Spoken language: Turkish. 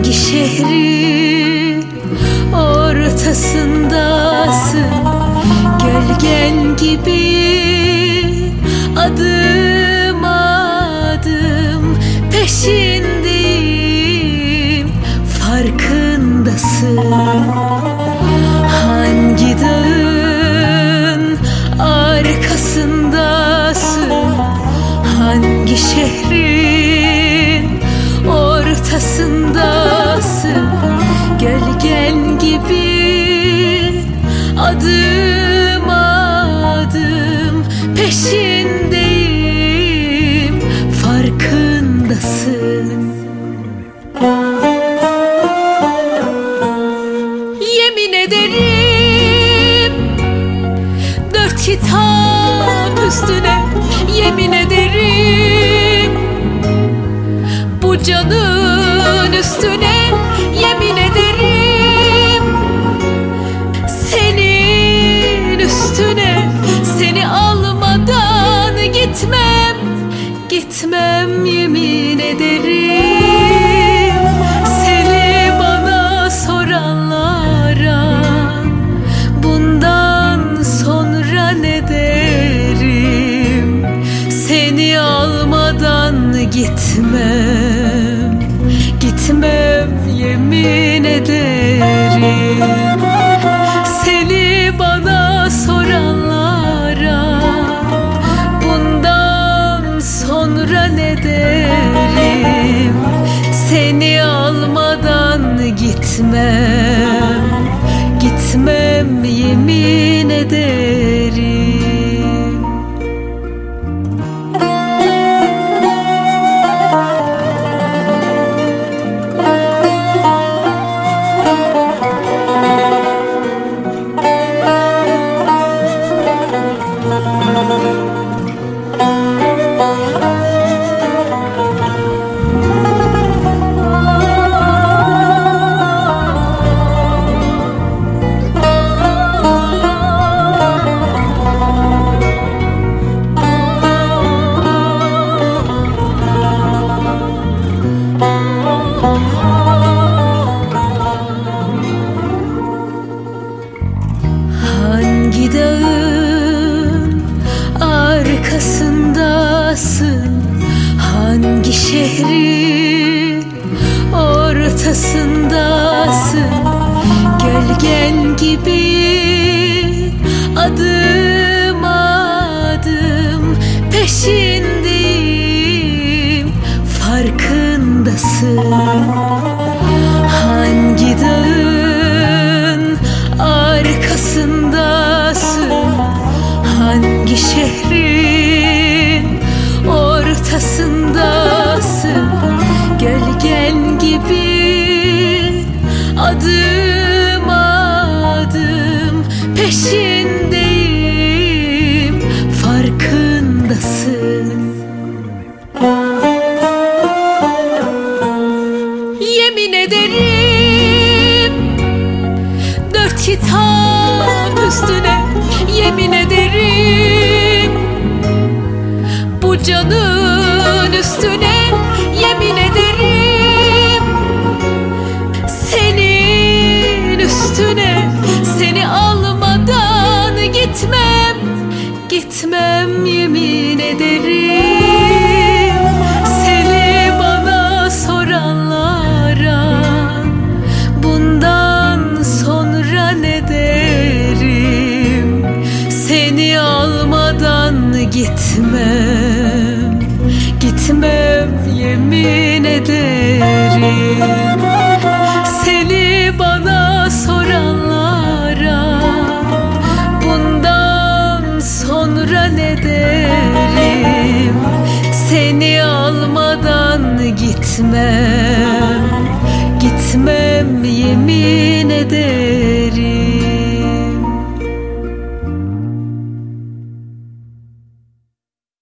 şehrin ortasındasın, gölgen gibi adım adım peşindeyim, farkındasın. Hangi dağın arkasındasın, hangi şehrin ortasındasın, gölgen gibi adım adım peşindeyim, farkındasın. Yemin ederim dört kitap üstüne, yemin ederim bu canın üstüne, yemin ederim senin üstüne. Seni almadan gitmem, gitmem yemin ederim. Seni bana soranlara bundan sonra ne derim? Seni almadan gitmem, gitmem yemin ederim. Seni bana soranlara bundan sonra ne derim? Seni almadan gitmem, gitmem yemin ederim. Hangi dağın arkasındasın, hangi şehrin ortasındasın, gölgen gibi adım adım peşindeyim, farkındasın. Hangi dağın arkasındasın, hangi şehrin ortasındasın, gölgen gibi adım adım peşindeyim, farkındasın. Yemin ederim dört kitap üstüne, yemin ederim bu canın üstüne, yemin ederim senin üstüne. Seni almadan gitmem, gitmem